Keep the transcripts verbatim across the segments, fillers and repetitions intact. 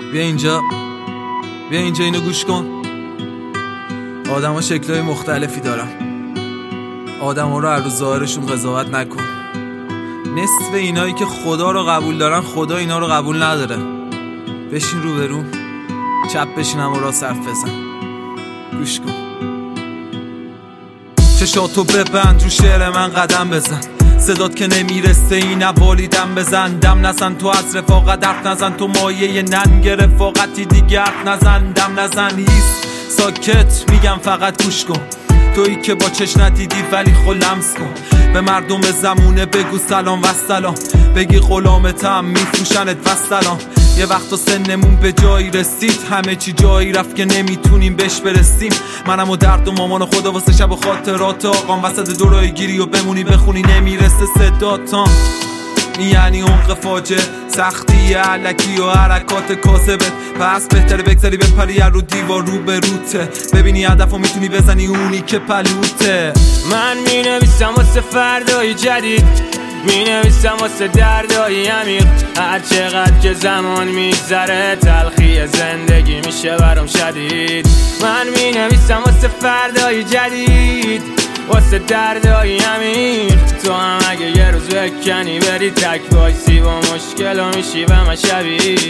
بیا اینجا، بیا اینجا، اینو گوش کن. آدم ها شکلهای مختلفی دارن. آدم ها رو هر روز ظاهرشون قضاوت نکن. نصف اینایی که خدا رو قبول دارن خدا اینا رو قبول نداره. بشین رو برو، چپ بشینم و راست حرف بزن. گوش کن. چشاتو ببند، رو شعر من قدم بزن. صدات که نمیرسه این نوالیدم بزن. دم نزن تو از رفاقت حرف نزن. تو مایه ننگ رفاقتی دیگه حرف نزن. دم نزن هیست ساکت میگم فقط گوش کن. تویی که با چش ندیدی ولی خود لمس کن. به مردم زمونه بگو سلام و سلام. بگی غلامتم میفروشنت و سلام. یه وقتا سنمون به جایی رسید، همه چی جایی رفت که نمیتونیم بهش برسیم. منم و درد و مامان و خدا واسه شب و خاطرات آقام. وسط دورای گیری و بمونی بخونی نمیرسه صداتام. یعنی عمق فاجعه، سختی علکی و حرکات کاسبت. پس بهتره بگذاری بپری رو دیوار رو به روته. ببینی هدف و میتونی بزنی اونی که پلوته. من می نویسم واسه فردای جدید، می نویسم واسه دردای عمیق. هر چقدر که زمان میگذره تلخی زندگی میشه برام شدید. من می نویسم واسه فردای جدید، واسه دردای عمیق. تو هم اگه یه روز بکنی بری تک وایسی با مشکل و میشی به من شبیه.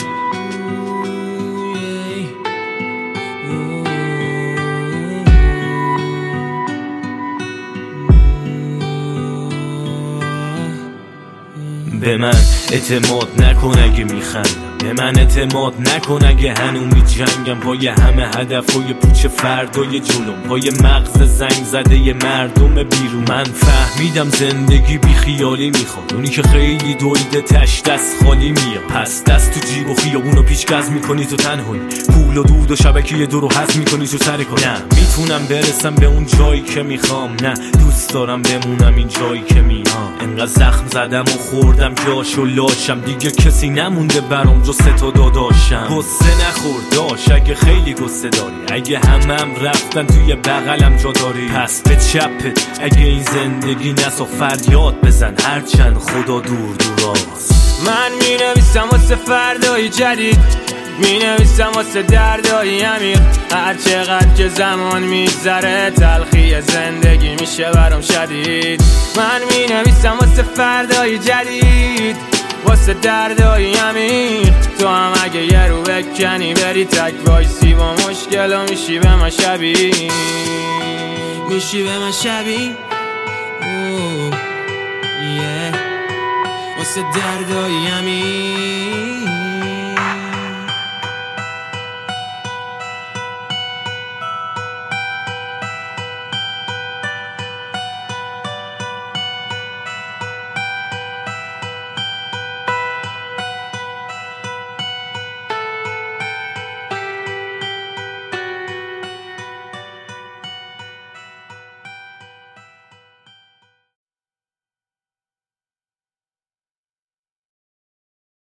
به من اعتماد نکن اگه میخندم، به من اعتماد نکن اگه هنو می جنگم. پای همه هدفای پوچ فردای جلوم، پای مغز زنگ زده ی مردم بیرون. من فهمیدم زندگی بی خیالی میخواد، اونی که خیلی دویده تش دست خالی میاد. پس دست تو جیب و خیابونو پیش گز میکنی تو تنهایی، پول و دود و شبکه دورو حذف میکنی تو سر کار. نه میتونم برسم به اون جایی که میخوام، نه دوست دارم بمونم این جایی که میام. انقدر زخم زدم و خوردم جاشو لاشم، دیگه کسی نمونده برام جو سه تا داداشم. قصه نخور داش اگه خیلی قصه داری، اگه همم رفتن توی بغلم جا داری. پس به چپت اگه این زندگی نسا فریاد بزن، هرچند خدا دور دوراست. من می نویسم واسه فردای جدید، می نویسم واسه دردای عمیق. هر چقدر که زمان میگذره تلخی زندگی میشه برام شدید. من می نویسم واسه فردای جدید، واسه دردای عمیق. تو هم اگه یه رو بکنی بری تک وایسی با مشکل و میشی به من شبیه. میشی به من شبیه واسه دردای عمیق.